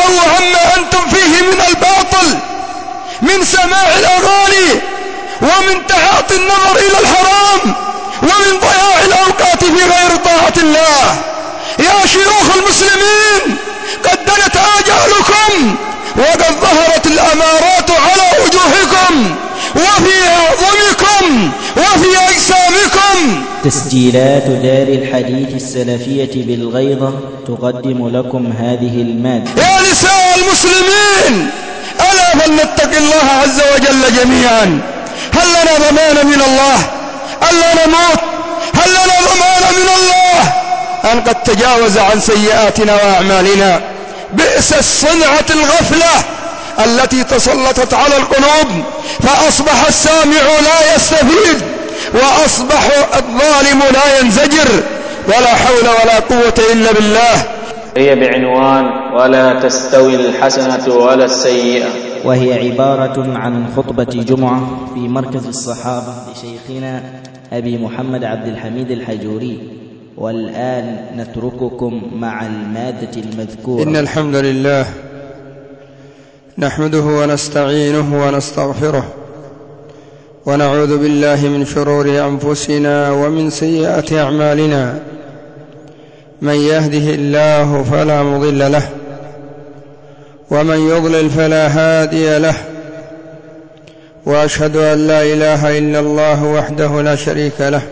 انتهوا عما أنتم فيه من الباطل، من سماع الأغاني، ومن تعاطي النظر إلى الحرام، ومن ضياع الأوقات في غير طاعة الله. يا شيوخ المسلمين، قد دنت آجالكم، وقد ظهرت الأمارات على وجوهكم وفي أعظمكم وفي أجسامكم. تسجيلات دار الحديث السلفية بالغيضة تقدم لكم هذه المادة. يا نساء المسلمين، ألا فلنتق الله عز وجل جميعا. هل لنا ضمان من الله؟ ألا نموت؟ هل لنا ضمان من الله أن قد تجاوز عن سيئاتنا وأعمالنا؟ بئس الصنعة الغفلة التي تسلطت على القلوب، فأصبح السامع لا يستفيد، وأصبح الظالم لا ينزجر، ولا حول ولا قوة إلا بالله. هي بعنوان ولا تستوي الحسنة ولا السيئة، وهي عبارة عن خطبة جمعة في مركز الصحابة لشيخنا أبي محمد عبد الحميد الحجوري. والآن نترككم مع المادة المذكورة. إن الحمد لله نحمده ونستعينه ونستغفره، ونعوذ بالله من شرور أنفسنا ومن سيئات أعمالنا. من يهده الله فلا مضل له، ومن يضلل فلا هادي له، وأشهد أن لا إله إلا الله وحده لا شريك له،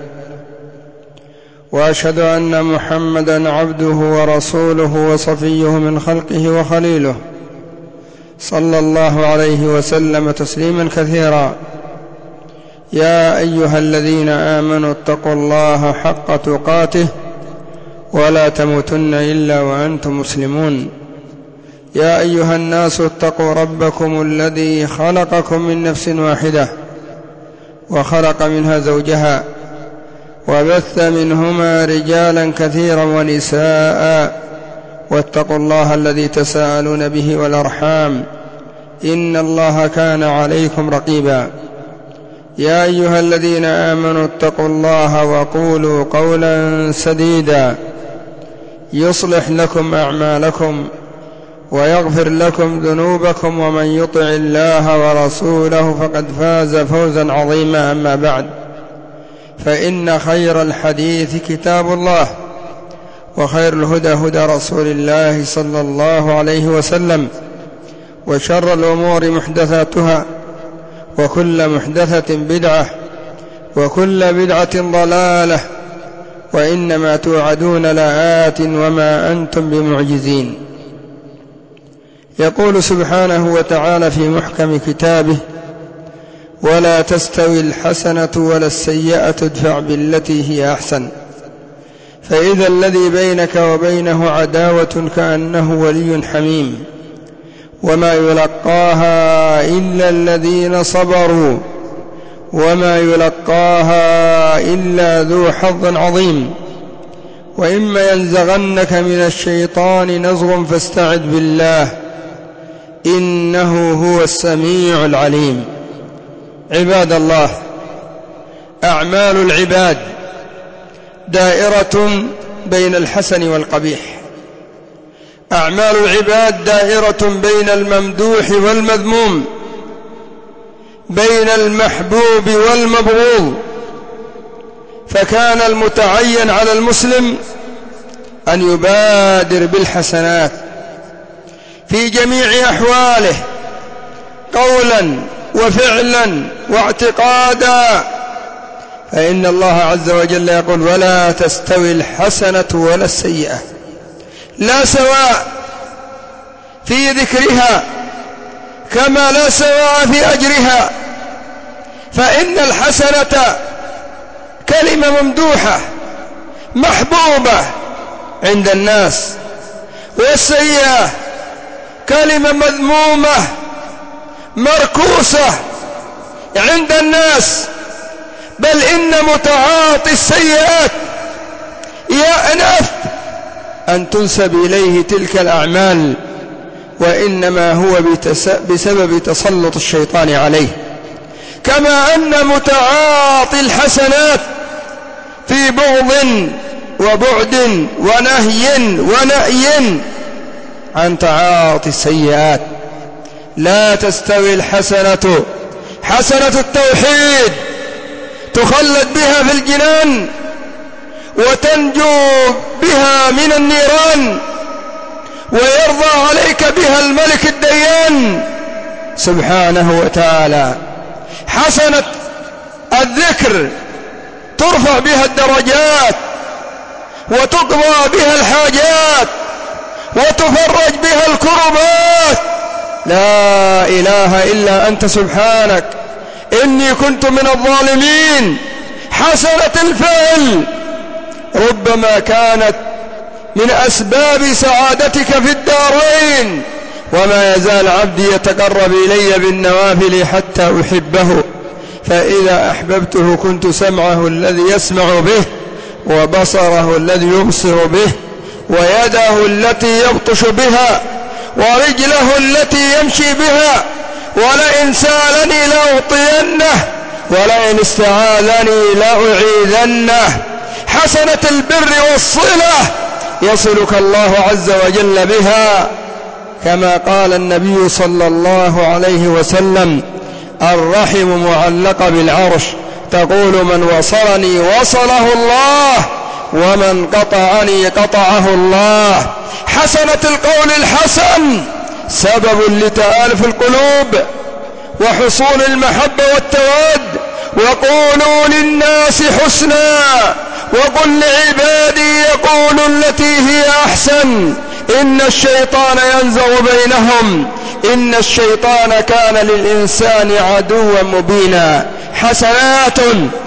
وأشهد أن محمدا عبده ورسوله وصفيه من خلقه وخليله، صلى الله عليه وسلم تسليما كثيرا. يا أيها الذين آمنوا اتقوا الله حق تقاته ولا تموتن إلا وأنتم مسلمون. يا أيها الناس اتقوا ربكم الذي خلقكم من نفس واحدة، وخلق منها زوجها، وبث منهما رجالا كثيرا ونساء، واتقوا الله الذي تساءلون به والأرحام، إن الله كان عليكم رقيبا. يا أيها الذين آمنوا اتقوا الله وقولوا قولا سديدا يصلح لكم أعمالكم ويغفر لكم ذنوبكم، ومن يطع الله ورسوله فقد فاز فوزا عظيما. أما بعد، فإن خير الحديث كتاب الله، وخير الهدى هدى رسول الله صلى الله عليه وسلم، وشر الأمور محدثاتها، وكل محدثة بدعة، وكل بدعة ضلالة، وإنما توعدون لآت وما أنتم بمعجزين. يقول سبحانه وتعالى في محكم كتابه: ولا تستوي الحسنة ولا السيئة ادفع بالتي هي أحسن، فإذا الذي بينك وبينه عداوة كأنه ولي حميم، وما يلقاها إلا الذين صبروا، وما يلقاها إلا ذو حظ عظيم. وإما ينزغنك من الشيطان نزغ فاستعذ بالله، إنه هو السميع العليم. عباد الله، أعمال العباد دائرة بين الحسن والقبيح. أعمال العباد دائرة بين الممدوح والمذموم، بين المحبوب والمبغوض. فكان المتعين على المسلم أن يبادر بالحسنات في جميع أحواله، قولا وفعلا واعتقادا. فإن الله عز وجل يقول: ولا تستوي الحسنة ولا السيئة، لا سواء في ذكرها كما لا سواء في أجرها. فإن الحسنة كلمة ممدوحة محبوبة عند الناس، والسيئة كلمة مذمومة مركوسة عند الناس. بل إن متعاطي السيئات يأنف أن تنسب إليه تلك الأعمال، وإنما هو بسبب تسلط الشيطان عليه. كما أن متعاطي الحسنات في بغض وبعد ونهي ونأي عن تعاطي السيئات. لا تستوي الحسنة حسنة التوحيد تخلد بها في الجنان وتنجو بها من النيران ويرضى عليك بها الملك الديان سبحانه وتعالى. حسنة الذكر ترفع بها الدرجات وتقضى بها الحاجات وتفرج بها الكربات. لا إله إلا أنت سبحانك إني كنت من الظالمين. حسنة الفعل ربما كانت من أسباب سعادتك في الدارين. وما يزال عبدي يتقرب إلي بالنوافل حتى أحبه، فإذا أحببته كنت سمعه الذي يسمع به وبصره الذي يبصر به ويده التي يبطش بها ورجله التي يمشي بها. ولئن سألني لأعطينه ولئن استعاذني لأعيذنه. حسنة البر والصلة يصلك الله عز وجل بها، كما قال النبي صلى الله عليه وسلم: الرحم معلقة بالعرش، تقول من وصلني وصله الله ومن قطعني قطعه الله. حسنة القول الحسن سبب لتآلف القلوب وحصول المحبة والتواد. وقولوا للناس حسنا وقل لعبادي يقولوا التي هي أحسن إن الشيطان ينزغ بينهم إن الشيطان كان للإنسان عدوا مبينا. حسنات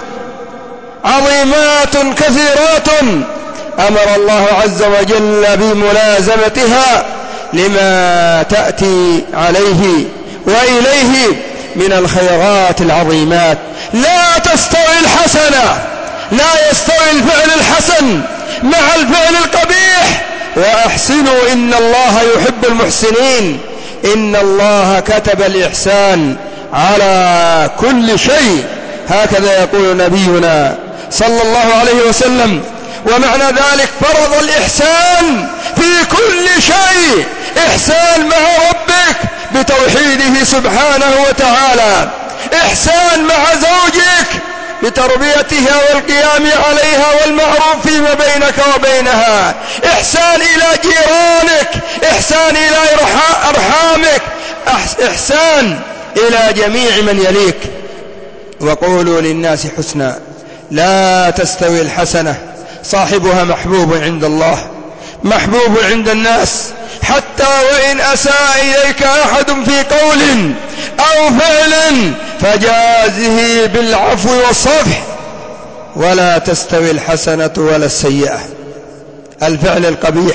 عظيمات كثيرات أمر الله عز وجل بملازمتها لما تأتي عليه وإليه من الخيرات العظيمات. لا تستوي الحسنة، لا يستوي الفعل الحسن مع الفعل القبيح. وأحسنوا إن الله يحب المحسنين. إن الله كتب الإحسان على كل شيء، هكذا يقول نبينا صلى الله عليه وسلم. ومعنى ذلك فرض الإحسان في كل شيء. إحسان مع ربك بتوحيده سبحانه وتعالى، إحسان مع زوجك بتربيتها والقيام عليها والمعروف فيما بينك وبينها، إحسان إلى جيرانك، إحسان إلى أرحامك، إحسان إلى جميع من يليك. وقولوا للناس حسنا. لا تستوي الحسنة، صاحبها محبوب عند الله محبوب عند الناس، حتى وإن أساء إليك أحد في قول أو فعل فجازه بالعفو والصفح. ولا تستوي الحسنة ولا السيئة. الفعل القبيح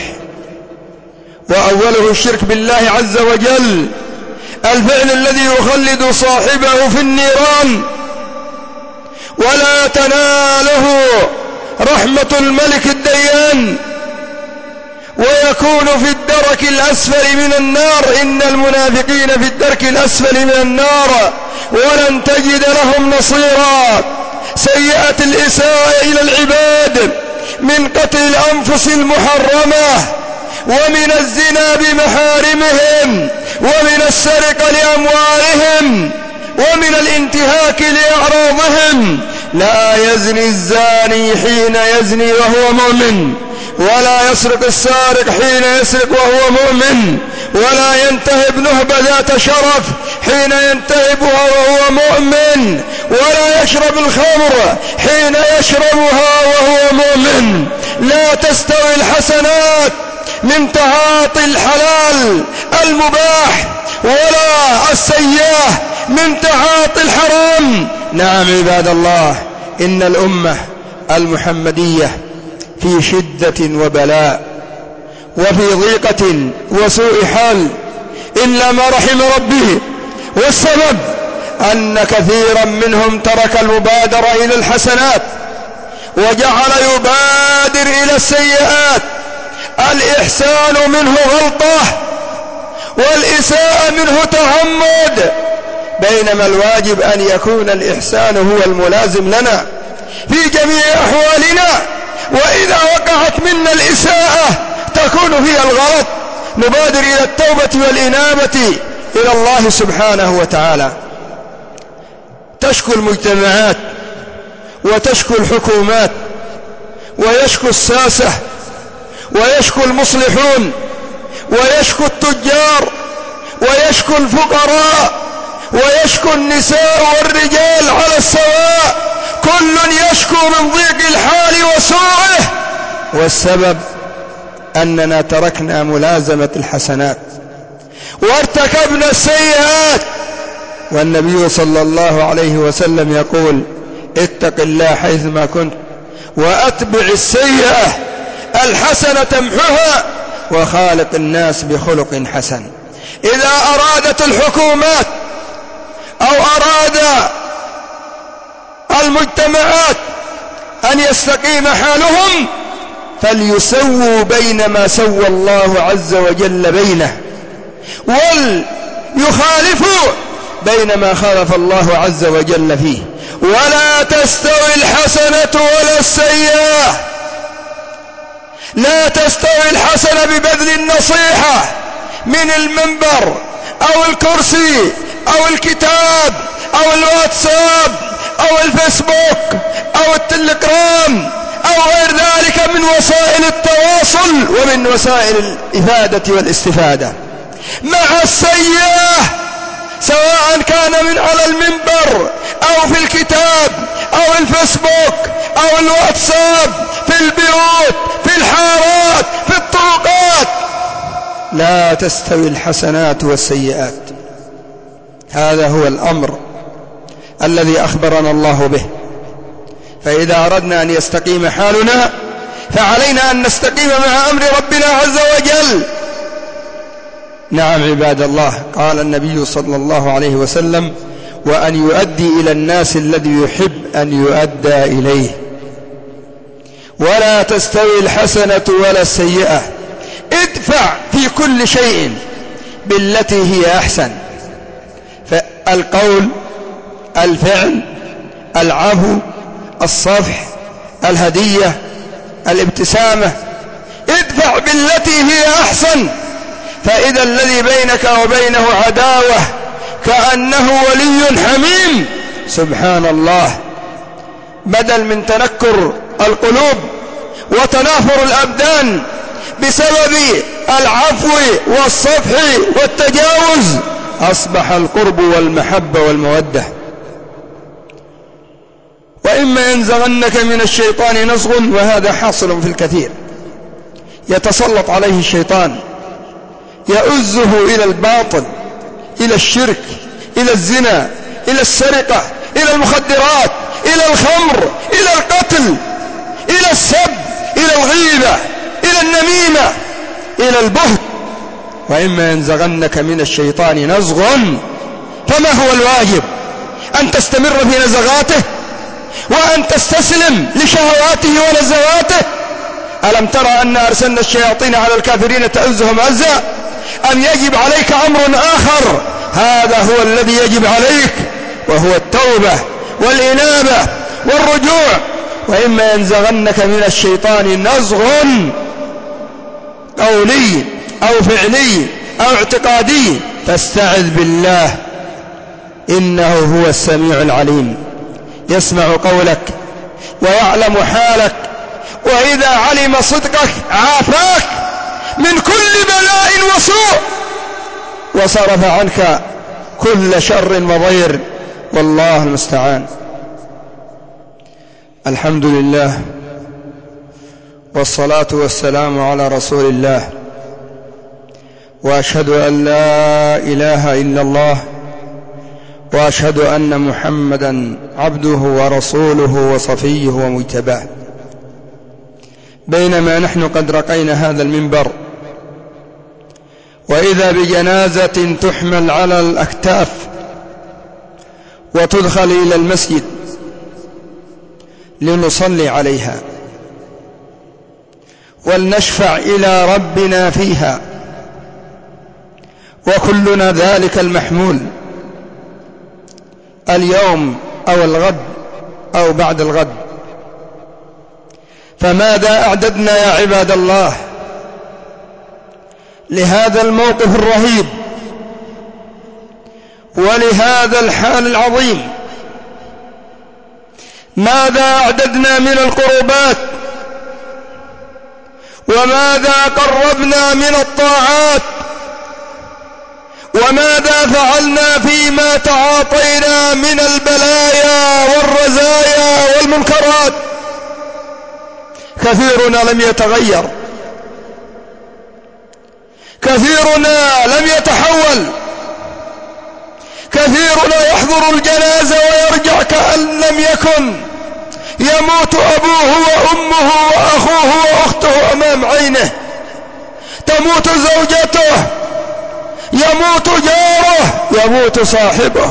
وأوله الشرك بالله عز وجل، الفعل الذي يخلد صاحبه في النيران ولا تناله رحمة الملك الديان ويكون في الدرك الأسفل من النار. إن المنافقين في الدرك الأسفل من النار ولن تجد لهم نصيرا. سيئة الإساءة إلى العباد من قتل الأنفس المحرمة ومن الزنا بمحارمهم ومن السرقة لأموالهم ومن الانتهاك لأعراضهم. لا يزني الزاني حين يزني وهو مؤمن، ولا يسرق السارق حين يسرق وهو مؤمن، ولا ينتهب نهب ذات شرف حين ينتهبها وهو مؤمن، ولا يشرب الخمر حين يشربها وهو مؤمن. لا تستوي الحسنات من تعاطي الحلال المباح ولا السيئة من تعاطي الحرام. نعم عباد الله، إن الأمة المحمدية في شدة وبلاء وفي ضيقة وسوء حال إلا ما رحم ربه. والسبب أن كثيرا منهم ترك المبادرة إلى الحسنات وجعل يبادر إلى السيئات. الإحسان منه غلطة والإساءة منه تعمد، بينما الواجب أن يكون الإحسان هو الملازم لنا في جميع أحوالنا. وإذا وقعت منا الإساءة تكون فيها الغلط، نبادر إلى التوبة والإنابة إلى الله سبحانه وتعالى. تشكو المجتمعات وتشكو الحكومات ويشكو الساسة ويشكو المصلحون ويشكو التجار ويشكو الفقراء ويشكو النساء والرجال على السواء، كل يشكو من ضيق الحال وسوءه، والسبب أننا تركنا ملازمة الحسنات وارتكبنا السيئات. والنبي صلى الله عليه وسلم يقول: اتق الله حيثما كنت وأتبع السيئة الحسنة تمحها وخالق الناس بخلق حسن. إذا أرادت الحكومات أو أراد المجتمعات أن يستقيم حالهم فليسووا بين ما سوى الله عز وجل بينه، وليخالفوا بين ما خالف الله عز وجل فيه. ولا تستوي الحسنة ولا السيئة. لا تستوي الحسنة ببذل النصيحة من المنبر أو الكرسي أو الكتاب أو الواتساب أو الفيسبوك أو التليجرام أو غير ذلك من وسائل التواصل ومن وسائل الإفادة والاستفادة، مع السيئة سواء كان من على المنبر أو في الكتاب أو الفيسبوك أو الواتساب، في البيوت، في الحارات، في الطرقات. لا تستوي الحسنات والسيئات. هذا هو الأمر الذي أخبرنا الله به. فإذا أردنا أن يستقيم حالنا فعلينا أن نستقيم مع أمر ربنا عز وجل. نعم عباد الله، قال النبي صلى الله عليه وسلم: وأن يؤدي إلى الناس الذي يحب أن يؤدى إليه. ولا تستوي الحسنة ولا السيئة. ادفع في كل شيء بالتي هي أحسن، فالقول، الفعل، العفو، الصفح، الهدية، الابتسامة. ادفع بالتي هي أحسن، فإذا الذي بينك وبينه عداوة كأنه ولي حميم. سبحان الله، بدل من تنكر القلوب وتنافر الأبدان بسبب العفو والصفح والتجاوز أصبح القرب والمحبة والمودة. وإما ينزغنك من الشيطان نزغ، وهذا حاصل في الكثير، يتسلط عليه الشيطان يؤزه إلى الباطل، إلى الشرك، إلى الزنا، إلى السرقة، إلى المخدرات، إلى الخمر، إلى القتل، إلى السب، إلى الغيبة، إلى النميمة، إلى البهت. وإما ينزغنك من الشيطان نزغ، فما هو الواجب؟ أن تستمر في نزغاته وأن تستسلم لشهواته ونزغاته؟ ألم ترى أن أرسلنا الشياطين على الكافرين تؤزهم أزا؟ أم يجب عليك أمر آخر؟ هذا هو الذي يجب عليك، وهو التوبة والإنابة والرجوع. وإما ينزغنك من الشيطان نزغ قولي أو فعلي أو اعتقادي فاستعذ بالله، إنه هو السميع العليم، يسمع قولك ويعلم حالك، وإذا علم صدقك عافاك من كل بلاء وسوء وصرف عنك كل شر وضير، والله المستعان. الحمد لله والصلاة والسلام على رسول الله، وأشهد أن لا إله إلا الله، وأشهد أن محمدا عبده ورسوله وصفيه ومجتباه. بينما نحن قد رقينا هذا المنبر وإذا بجنازة تحمل على الأكتاف وتدخل إلى المسجد لنصلي عليها ولنشفع إلى ربنا فيها، وكلنا ذلك المحمول اليوم أو الغد أو بعد الغد. فماذا أعددنا يا عباد الله لهذا الموقف الرهيب ولهذا الحال العظيم. ماذا أعددنا من القربات وماذا قربنا من الطاعات وماذا فعلنا فيما تعاطينا من البلايا والرزايا والمنكرات. كثيرنا لم يتغير، كثيرنا لم يتحول، كثيرنا يحضر الجنازة ويرجع كأن لم يكن، يموت أبوه وأمه وأخوه وأخته أمام عينه، تموت زوجته، يموت جاره، يموت صاحبه،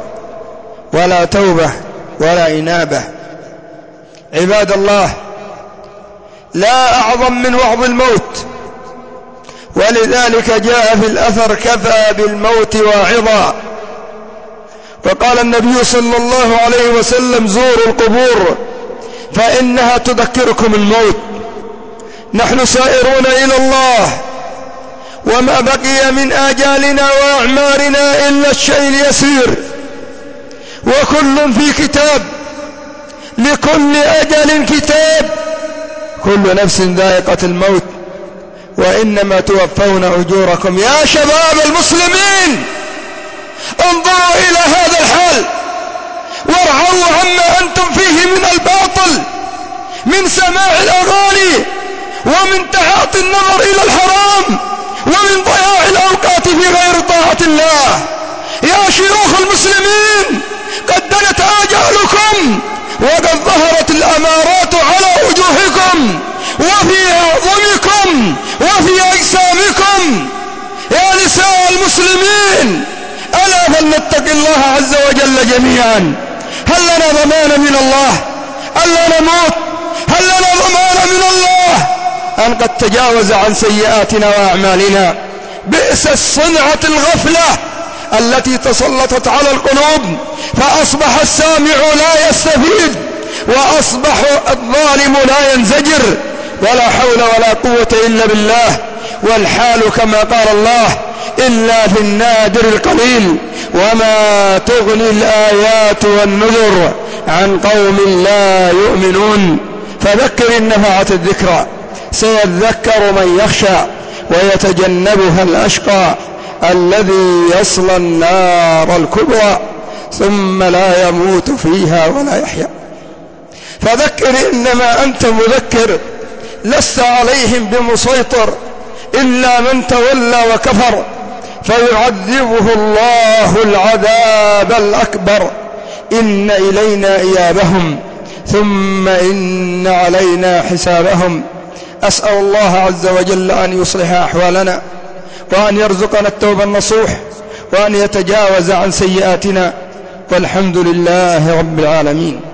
ولا توبة ولا إنابة. عباد الله، لا أعظم من وعظ الموت، ولذلك جاء في الأثر: كفى بالموت واعظا. وقال النبي صلى الله عليه وسلم: زوروا القبور فإنها تذكركم الموت. نحن سائرون إلى الله، وما بقي من آجالنا وأعمارنا إلا الشيء اليسير، وكل في كتاب، لكل أجل كتاب، كل نفس ذائقة الموت، وإنما توفون أجوركم. يا شباب المسلمين، انظروا إلى هذا الحال وارعوا عما أنتم فيه من الباطل، من سماع الأغاني، ومن تعاطي النظر إلى الحرام، ومن ضياع الأوقات في غير طاعة الله. يا شيوخ المسلمين، قد دنت آجالكم، وقد ظهرت الأمارات على وجوهكم وفي أعظمكم وفي أجسامكم. يا نساء المسلمين، ألا فلنتق الله عز وجل جميعا. هل لنا ضمان من الله ألا نموت؟ هل لنا ضمان من الله أن قد تجاوز عن سيئاتنا وأعمالنا؟ بئس الصنعة الغفلة التي تسلطت على القلوب، فأصبح السامع لا يستفيد، وأصبح الظالم لا ينزجر، ولا حول ولا قوة إلا بالله. والحال كما قال الله: إلا في النادر القليل، وما تغني الآيات والنذر عن قوم لا يؤمنون. فذكر إن نفعت الذكرى، سيذكر من يخشى ويتجنبها الأشقى الذي يصلى النار الكبرى ثم لا يموت فيها ولا يحيا. فذكر إنما أنت مذكر، لست عليهم بمسيطر إلا من تولى وكفر، فيعذبه الله العذاب الأكبر. إن إلينا إيابهم ثم إن علينا حسابهم. أسأل الله عز وجل أن يصلح أحوالنا، وأن يرزقنا التوبة النصوح، وأن يتجاوز عن سيئاتنا، والحمد لله رب العالمين.